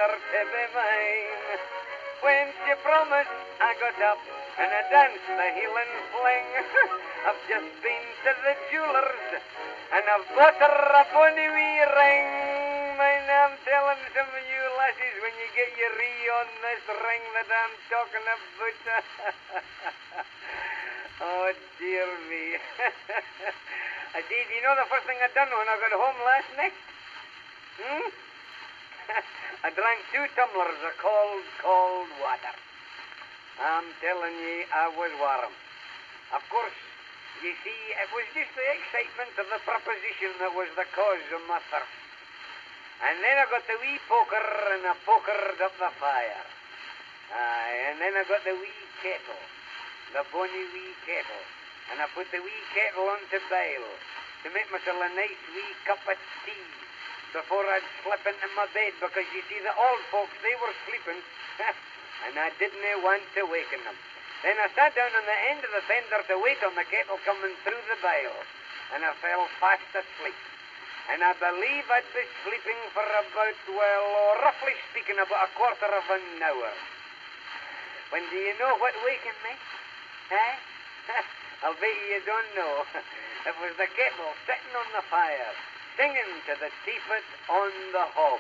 her to be mine. When she promised, I got up and I danced the heel and fling. I've just been to the jeweller's and I've bought her a bonny wee ring. Mind, I'm telling some of you lasses when you get your on this ring that I'm talking about. Oh, dear me. I see, do you know the first thing I done when I got home last night? I drank 2 tumblers of cold water. I'm telling ye, I was warm. Of course, you see, it was just the excitement of the proposition that was the cause of my thirst. And then I got the wee poker and I pokered up the fire. Aye, and then I got the wee kettle, the bonny wee kettle. And I put the wee kettle on to boil to make myself a nice wee cup of tea before I'd slip into my bed, because you see, the old folks, they were sleeping, and I didn't want to waken them. Then I sat down on the end of the fender to wait on the kettle coming through the boil, and I fell fast asleep. And I believe I'd be sleeping for about, well, roughly speaking, about a quarter of an hour. When do you know what wakened me? Eh? I'll bet you don't know. It was the kettle sitting on the fire, singing to the teapot on the hob.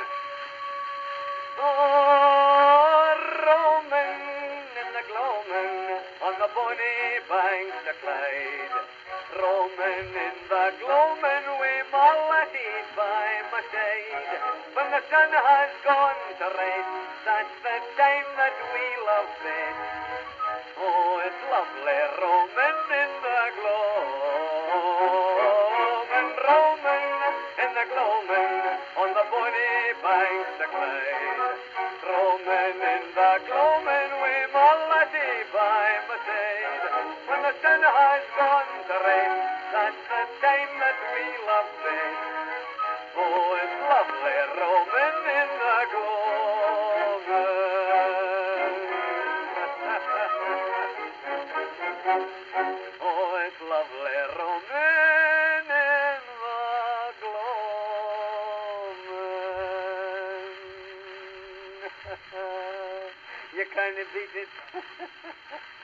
Oh, roaming in the gloaming on the bonny banks of Clyde, roaming in the gloaming with my laddie by my side. When the sun has gone to red, that's the time that we love bed. Oh, it's lovely roaming in the gloaming, roaming in the gloaming on the bonny banks of Clyde, roaming in the gloaming with my laddie by my side. When the sun has gone to red, that's the time that we love bed. Oh, it's lovely roaming in the gloaming. Oh, it's lovely roaming in the gloaming. You can't beat it.